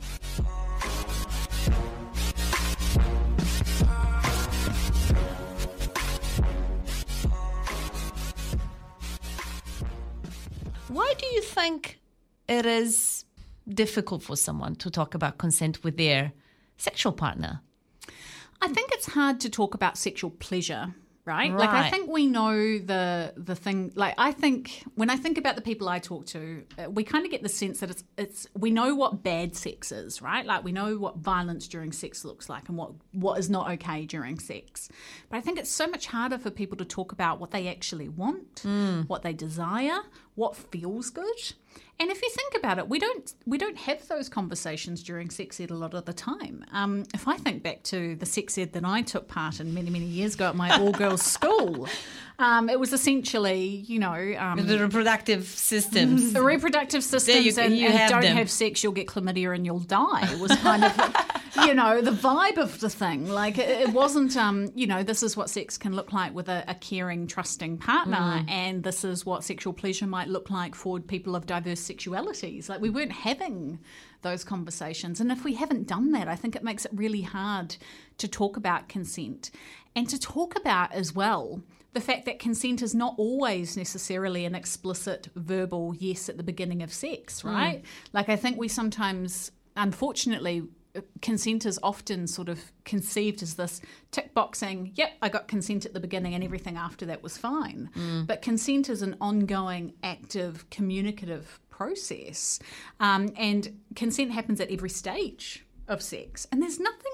Why do you think it is difficult for someone to talk about consent with their sexual partner? I think it's hard to talk about sexual pleasure, right? Like, I think we know the thing. Like, I think when I think about the people I talk to, we kind of get the sense that it's we know what bad sex is, right? Like, we know what violence during sex looks like and what is not okay during sex. But I think it's so much harder for people to talk about what they actually want, what they desire, what feels good. And if you think about it, we don't have those conversations during sex ed a lot of the time. If I think back to the sex ed that I took part in many, many years ago at my all-girls school, it was essentially, the reproductive systems. The reproductive systems and don't have sex, you'll get chlamydia and you'll die. It was kind of, the vibe of the thing. Like, it wasn't, this is what sex can look like with a caring, trusting partner, and this is what sexual pleasure might look like for people of diverse sexualities. Like, we weren't having those conversations. And if we haven't done that, I think it makes it really hard to talk about consent and to talk about as well the fact that consent is not always necessarily an explicit verbal yes at the beginning of sex, right? Like, I think we sometimes, unfortunately, consent is often sort of conceived as this tick boxing, yep, I got consent at the beginning and everything after that was fine. But consent is an ongoing, active, communicative process. And consent happens at every stage of sex. And there's nothing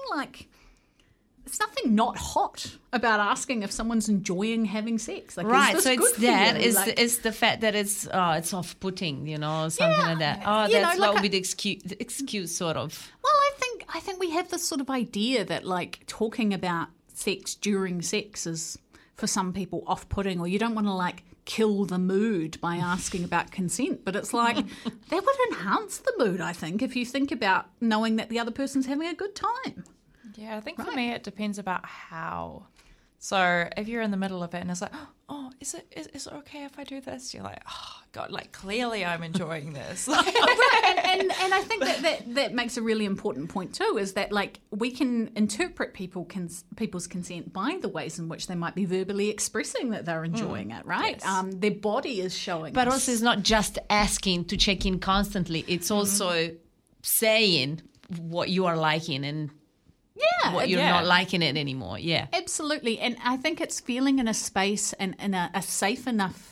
not hot about asking if someone's enjoying having sex. Like, right, is this so good it's for that. you? It's the fact that it's off-putting, something like that. Oh, that's what would be the excuse, sort of. Well, I think we have this sort of idea that, like, talking about sex during sex is, for some people, off-putting, or you don't want to, like, kill the mood by asking about consent. But it's like, that would enhance the mood, I think, if you think about knowing that the other person's having a good time. Yeah, I think for me it depends about how. So if you're in the middle of it and it's like, oh, is it okay if I do this? You're like, oh God, like, clearly I'm enjoying this. And I think that makes a really important point too, is that, like, we can interpret people's consent by the ways in which they might be verbally expressing that they're enjoying it, right? Yes. Their body is showing. But also, it's not just asking to check in constantly. It's also saying what you are liking and what you're not liking it anymore. Yeah, absolutely. And I think it's feeling in a space and in a safe enough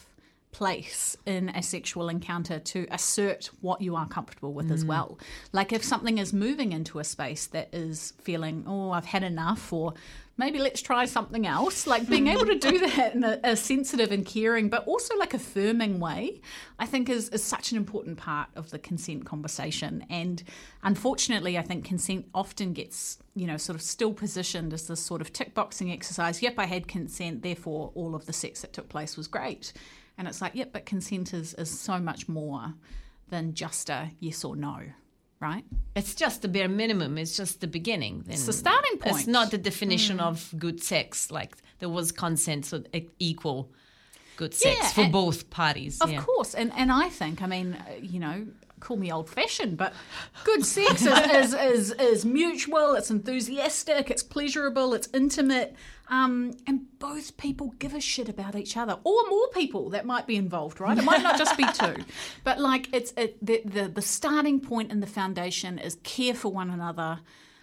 place in a sexual encounter to assert what you are comfortable with as well. Like if something is moving into a space that is feeling, oh, I've had enough, or maybe let's try something else, like being able to do that in a sensitive and caring but also like affirming way, I think is such an important part of the consent conversation. And unfortunately, I think consent often gets, sort of still positioned as this sort of tick boxing exercise. Yep, I had consent, therefore all of the sex that took place was great. And it's like, yep, but consent is so much more than just a yes or no, right? It's just the bare minimum. It's just the beginning. Then it's the starting point. It's not the definition of good sex. Like there was consent, so equal good sex for both parties. Of course. And I think, call me old-fashioned, but good sex is mutual, it's enthusiastic, it's pleasurable, it's intimate, and both people give a shit about each other, or more people that might be involved, right? It might not just be two, but like the starting point and the foundation is care for one another,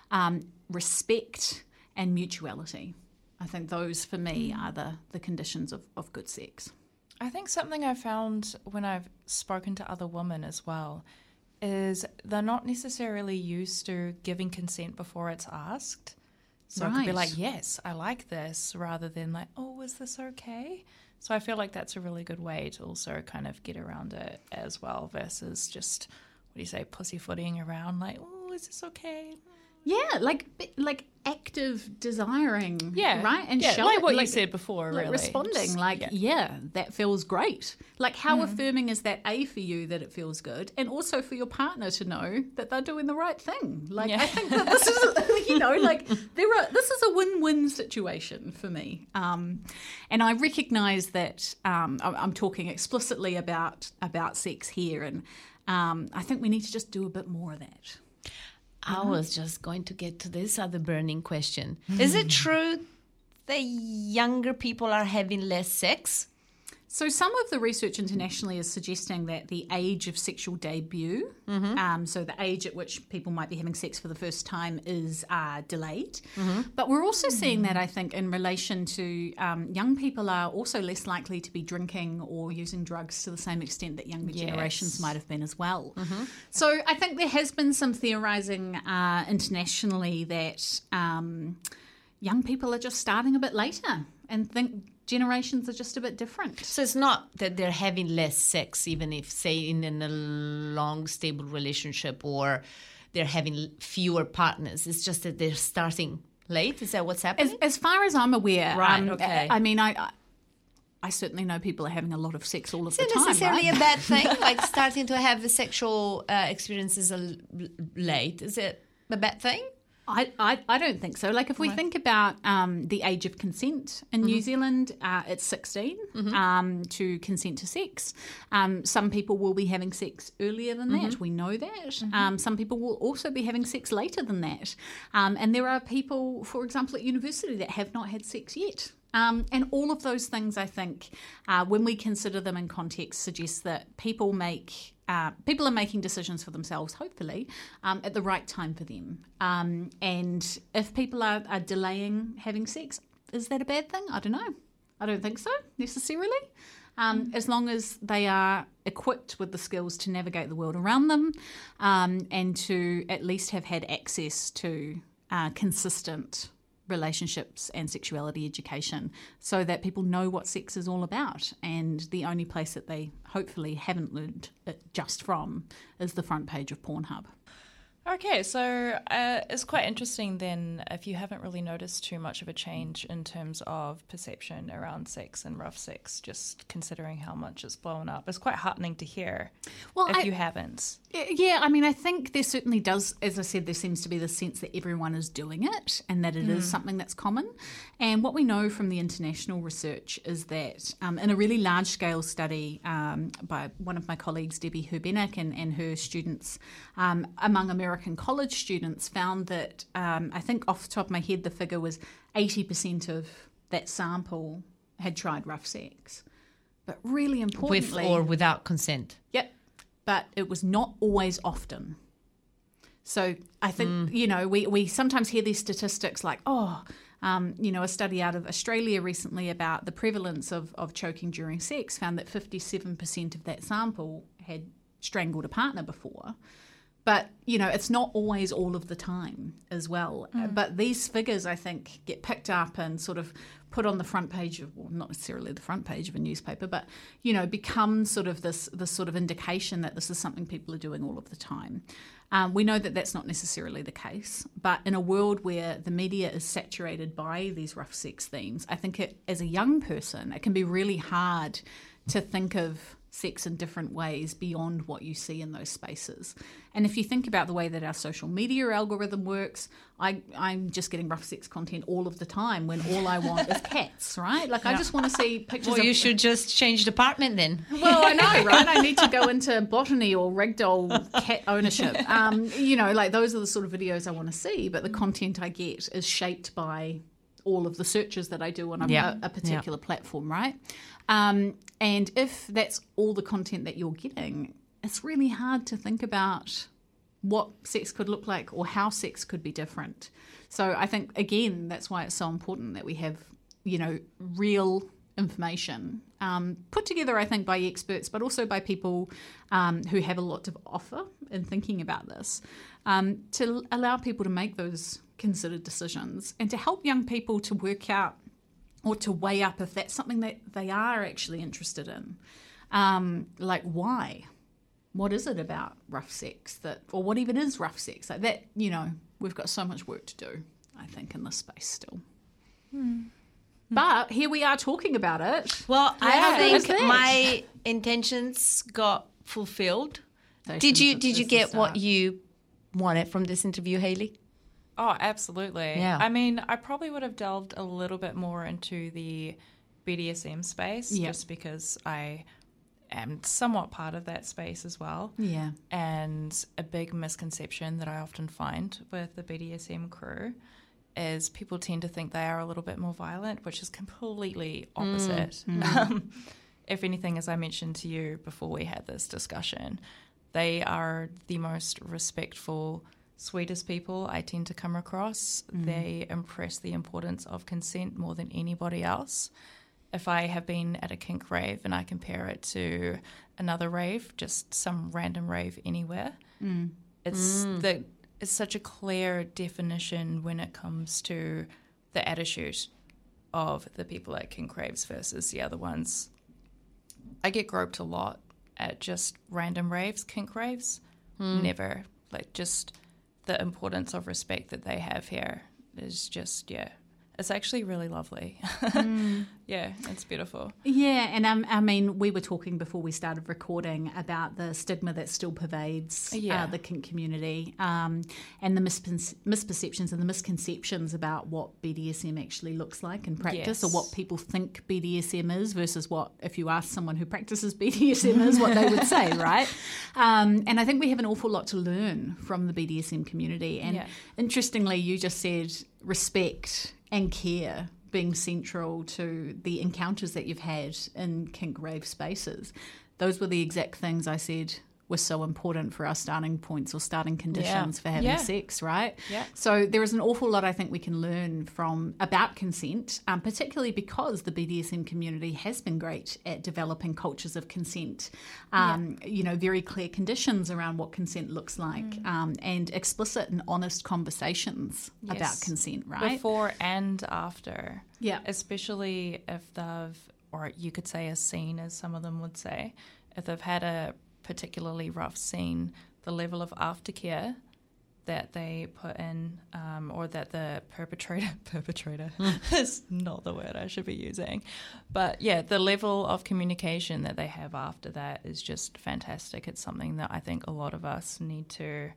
respect, and mutuality. I think those, for me, are the conditions of good sex. I think something I found when I've spoken to other women as well is they're not necessarily used to giving consent before it's asked. So it could be like, yes, I like this, rather than like, oh, is this okay? So I feel like that's a really good way to also kind of get around it as well, versus just, pussyfooting around like, oh, is this okay? Yeah, like active desiring, right? And showing, like what you said before, like really. Responding, that feels great. Like how affirming is that, A, for you that it feels good, and also for your partner to know that they're doing the right thing. Like I think that this is, this is a win-win situation for me. And I recognise that I'm talking explicitly about sex here, and I think we need to just do a bit more of that. I was just going to get to this other burning question. Is it true that younger people are having less sex? So some of the research internationally is suggesting that the age of sexual debut, so the age at which people might be having sex for the first time, is delayed. But we're also seeing that, I think, in relation to young people are also less likely to be drinking or using drugs to the same extent that younger generations might have been as well. So I think there has been some theorising internationally that young people are just starting a bit later and think generations are just a bit different. So it's not that they're having less sex, even if, say, in a long, stable relationship, or they're having fewer partners. It's just that they're starting late. Is that what's happening? As far as I'm aware. Right, okay. I mean, I certainly know people are having a lot of sex all of the time. Is it necessarily a bad thing, like starting to have the sexual experiences late? Is it a bad thing? I don't think so. Like if we think about the age of consent in New Zealand, it's 16 to consent to sex. Some people will be having sex earlier than that. We know that. Some people will also be having sex later than that. And there are people, for example, at university that have not had sex yet. And all of those things, I think, when we consider them in context, suggest that people are making decisions for themselves, hopefully, at the right time for them. And if people are delaying having sex, is that a bad thing? I don't know. I don't think so, necessarily. As long as they are equipped with the skills to navigate the world around them, and to at least have had access to consistent relationships and sexuality education, so that people know what sex is all about, and the only place that they hopefully haven't learned it just from is the front page of Pornhub. Okay, so it's quite interesting then if you haven't really noticed too much of a change in terms of perception around sex and rough sex, just considering how much it's blown up. It's quite heartening to hear if you haven't. Yeah, I mean, I think there certainly does, as I said, there seems to be the sense that everyone is doing it and that it is something that's common. And what we know from the international research is that in a really large-scale study by one of my colleagues, Debbie Herbenek, and her students among American college students, found that I think off the top of my head the figure was 80% of that sample had tried rough sex. But really importantly... With or without consent. Yep. But it was not always often. So I think, we sometimes hear these statistics like, A study out of Australia recently about the prevalence of choking during sex found that 57% of that sample had strangled a partner before. But, it's not always all of the time as well. But these figures, I think, get picked up and sort of put on the front page of, well, not necessarily the front page of a newspaper, but, become sort of this sort of indication that this is something people are doing all of the time. We know that that's not necessarily the case, but in a world where the media is saturated by these rough sex themes, I think as a young person, it can be really hard to think of sex in different ways beyond what you see in those spaces. And if you think about the way that our social media algorithm works, I'm just getting rough sex content all of the time when all I want is cats, right? Like, I just want to see pictures Well, you should just change department then. Well, I know, right? I need to go into botany or ragdoll cat ownership. Those are the sort of videos I want to see, but the content I get is shaped by all of the searches that I do on a particular platform, right? And if that's all the content that you're getting, it's really hard to think about what sex could look like or how sex could be different. So I think, again, that's why it's so important that we have, real information put together, I think, by experts, but also by people who have a lot to offer in thinking about this, to allow people to make those considered decisions and to help young people to work out or to weigh up if that's something that they are actually interested in. Like, why? What is it about rough sex or what even is rough sex? Like that, we've got so much work to do, I think, in this space still. But here we are talking about it. Well, I think my intentions got fulfilled. Did you get what you wanted from this interview, Hayley? Oh, absolutely. Yeah. I mean, I probably would have delved a little bit more into the BDSM space just because I am somewhat part of that space as well. Yeah. And a big misconception that I often find with the BDSM crew is people tend to think they are a little bit more violent, which is completely opposite. If anything, as I mentioned to you before we had this discussion, they are the most respectful, sweetest people I tend to come across. They impress the importance of consent more than anybody else. If I have been at a kink rave and I compare it to another rave, just some random rave anywhere, it's such a clear definition when it comes to the attitude of the people at kink raves versus the other ones. I get groped a lot at just random raves, kink raves. Never. Just the importance of respect that they have here is just, it's actually really lovely. Yeah, it's beautiful. Yeah, and I mean, we were talking before we started recording about the stigma that still pervades the kink community, and the misperceptions and the misconceptions about what BDSM actually looks like in practice, or what people think BDSM is versus what, if you ask someone who practices BDSM is, what they would say, right? And I think we have an awful lot to learn from the BDSM community. And interestingly, you just said respect and care being central to the encounters that you've had in kink rave spaces. Those were the exact things I said were so important for our starting points or starting conditions for having sex, right? Yeah. So there is an awful lot I think we can learn about consent, particularly because the BDSM community has been great at developing cultures of consent, very clear conditions around what consent looks like, and explicit and honest conversations about consent, right? Before and after. Yeah. Especially if they've, or you could say a scene, as some of them would say, if they've had a particularly rough scene, the level of aftercare that they put in, or that the perpetrator is not the word I should be using, but the level of communication that they have after that is just fantastic. It's something that I think a lot of us need to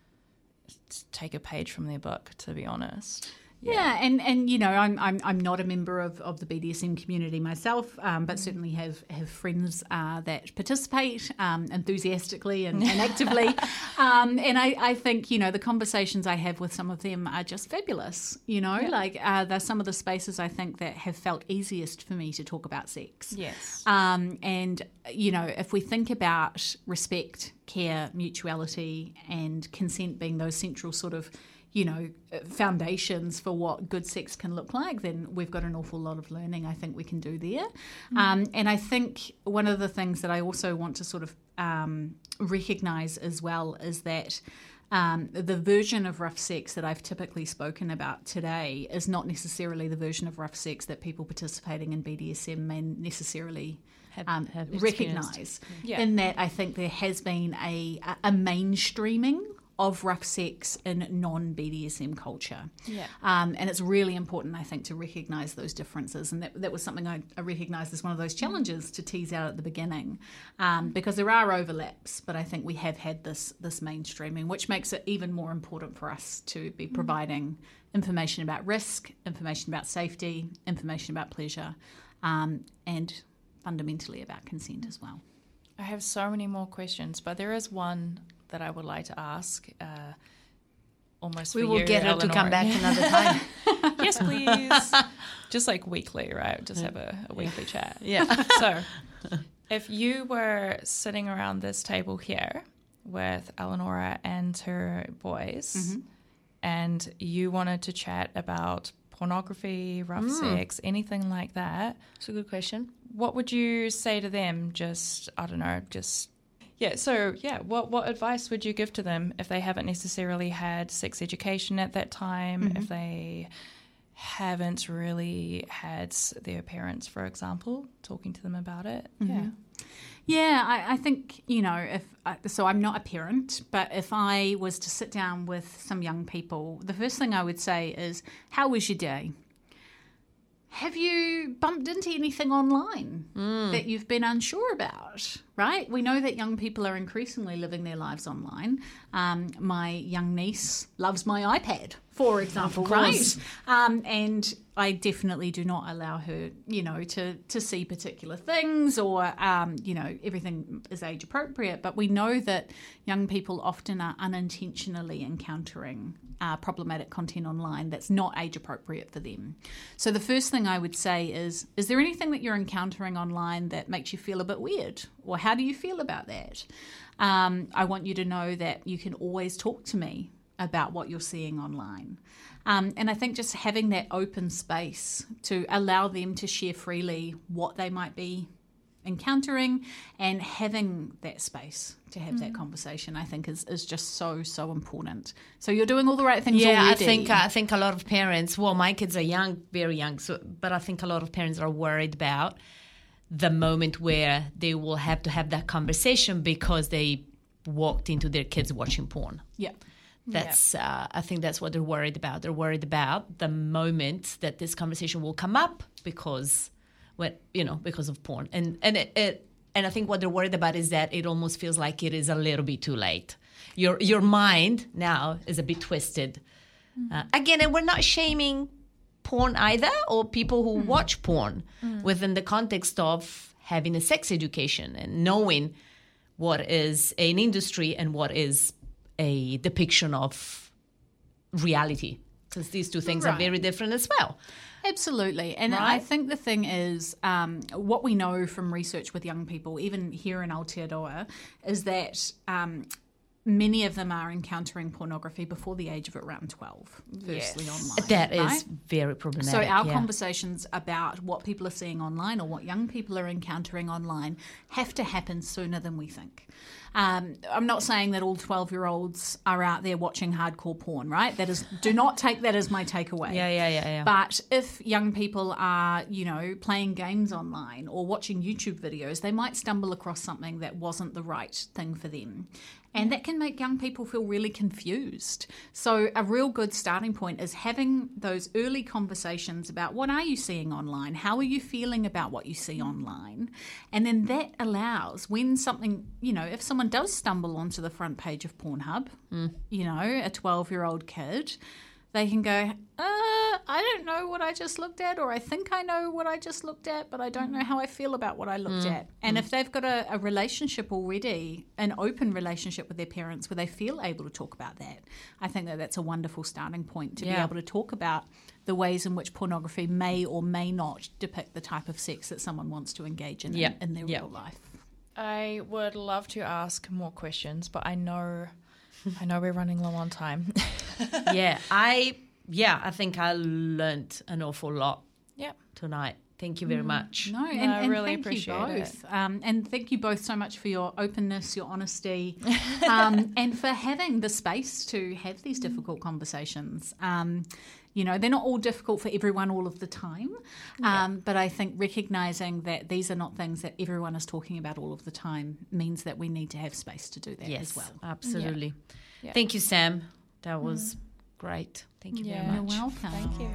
take a page from their book, to be honest. Yeah, and I'm not a member of the BDSM community myself, but certainly have friends that participate enthusiastically and actively, and I think the conversations I have with some of them are just fabulous. They're some of the spaces I think that have felt easiest for me to talk about sex. Yes, and if we think about respect, care, mutuality, and consent being those central sort of foundations for what good sex can look like, then we've got an awful lot of learning I think we can do there. And I think one of the things that I also want to sort of recognise as well is that the version of rough sex that I've typically spoken about today is not necessarily the version of rough sex that people participating in BDSM may necessarily have recognise. In that I think there has been a mainstreaming of rough sex in non-BDSM culture. And it's really important, I think, to recognise those differences. And that was something I recognised as one of those challenges to tease out at the beginning, because there are overlaps, but I think we have had this mainstreaming, which makes it even more important for us to be providing information about risk, information about safety, information about pleasure, and fundamentally about consent as well. I have so many more questions, but there is one that I would like to ask, almost for you, We will get her to come back another time. Yes, please. Just like weekly, right? Just have a weekly chat. Yeah. So if you were sitting around this table here with Eleonora and her boys, and you wanted to chat about pornography, rough sex, anything like that. It's a good question. What would you say to them? What advice would you give to them if they haven't necessarily had sex education at that time, if they haven't really had their parents, for example, talking to them about it? I think, so I'm not a parent, but if I was to sit down with some young people, the first thing I would say is, how was your day? Have you bumped into anything online that you've been unsure about, right? We know that young people are increasingly living their lives online. My young niece loves my iPad, for example, right? And I definitely do not allow her, to see particular things or, everything is age appropriate. But we know that young people often are unintentionally encountering problematic content online that's not age appropriate for them. So the first thing I would say is there anything that you're encountering online that makes you feel a bit weird? Or how do you feel about that? I want you to know that you can always talk to me about what you're seeing online. And I think just having that open space to allow them to share freely what they might be encountering and having that space to have that conversation, I think is just so important. So you're doing all the right things already. I think a lot of parents, well, my kids are young, very young, but I think a lot of parents are worried about the moment where they will have to have that conversation because they walked into their kids watching porn. I think that's what they're worried about. They're worried about the moment that this conversation will come up because of porn. And I think what they're worried about is that it almost feels like it is a little bit too late. Your mind now is a bit twisted. Again, and we're not shaming porn either, or people who watch porn within the context of having a sex education and knowing what is an industry and what is a depiction of reality, because these two things are very different as well. Absolutely. And I think the thing is, what we know from research with young people, even here in Aotearoa, is that many of them are encountering pornography before the age of around 12, firstly online. That is very problematic. So our conversations about what people are seeing online or what young people are encountering online have to happen sooner than we think. I'm not saying that all 12-year-olds are out there watching hardcore porn, right? Do not take that as my takeaway. Yeah. But if young people are, playing games online or watching YouTube videos, they might stumble across something that wasn't the right thing for them. And that can make young people feel really confused. So a real good starting point is having those early conversations about what are you seeing online? How are you feeling about what you see online? And then that allows when something, if someone does stumble onto the front page of Pornhub, a 12-year-old kid, they can go, I don't know what I just looked at, or I think I know what I just looked at, but I don't know how I feel about what I looked at. And if they've got a relationship already, an open relationship with their parents where they feel able to talk about that, I think that's a wonderful starting point to be able to talk about the ways in which pornography may or may not depict the type of sex that someone wants to engage in in their real life. I would love to ask more questions, but I know we're running low on time. Yeah, I think I learned an awful lot tonight. Thank you very much. No, I really thank appreciate you both. And thank you both so much for your openness, your honesty, and for having the space to have these difficult conversations. You know, they're not all difficult for everyone all of the time, but I think recognising that these are not things that everyone is talking about all of the time means that we need to have space to do that as well. Absolutely. Yeah. Thank you, Sam. That was great. Thank you very much. You're welcome. Thank you.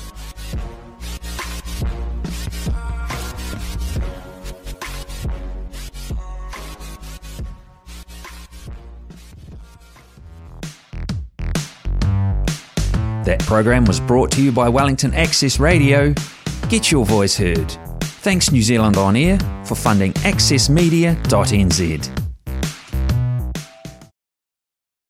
That program was brought to you by Wellington Access Radio. Get your voice heard. Thanks New Zealand On Air for funding accessmedia.nz.